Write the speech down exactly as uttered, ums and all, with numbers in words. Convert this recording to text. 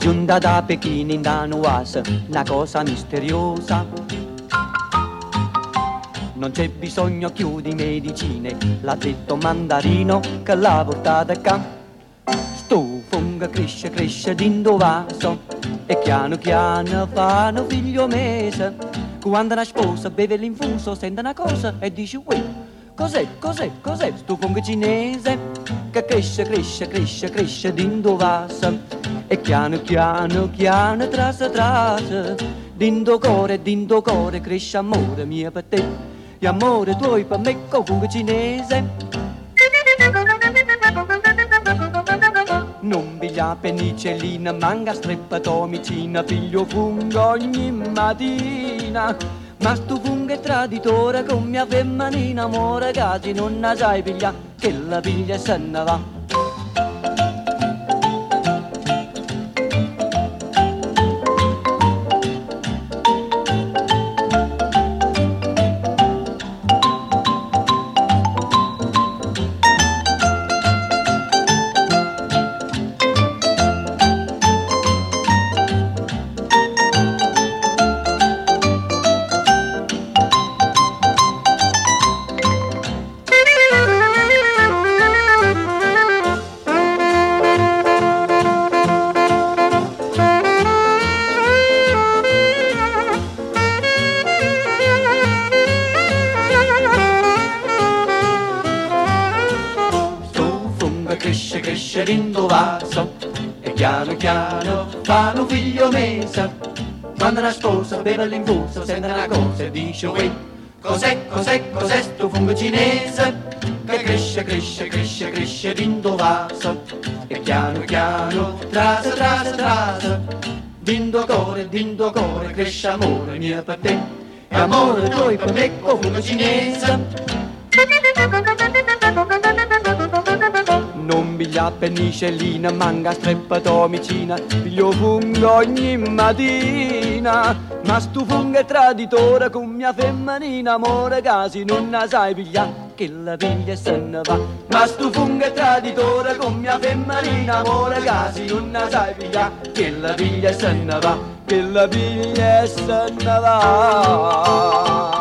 giunta da Pechino in Danuas, una cosa misteriosa. Non c'è bisogno più di medicine, l'ha detto Mandarino che l'ha portata qua. Sto fungo cresce, cresce dentro vaso e piano piano fa un figlio mese. Quando una sposa beve l'infuso sente una cosa e dice uè, cos'è, cos'è, cos'è sto fungo cinese che cresce, cresce, cresce, cresce dentro vaso e piano piano, piano, trasa, trasa dentro cuore, dentro cuore cresce amore mio per te. E amore tuoi per me con fungo cinese. Non piglia penicillina, manga streppatomicina, piglio fungo ogni mattina. Ma sto fungo è traditore con mia femmanina, amore casi non la sai piglia, che la piglia e se ne va. Cresce, cresce dentro vaso e piano piano fa un figlio mese. Quando una sposa beve l'infuso sente una cosa e dice uè, cos'è, cos'è, cos'è sto fungo cinese che cresce, cresce, cresce, cresce dentro vaso e piano piano trasa, trasa, trasa dentro cuore, dentro cuore cresce amore mio per te e amore tuo per me con fungo cinese. Non piglia penicillina, manga streppatomicina, piglio fungo ogni mattina. Ma stu fungo è traditore con mia femmanina, amore casi non la sai piglia, che la piglia e se ne va. Ma stu fungo è traditore con mia femmanina, amore casi non la sai piglia, che la piglia e se ne va, che la piglia e se ne va.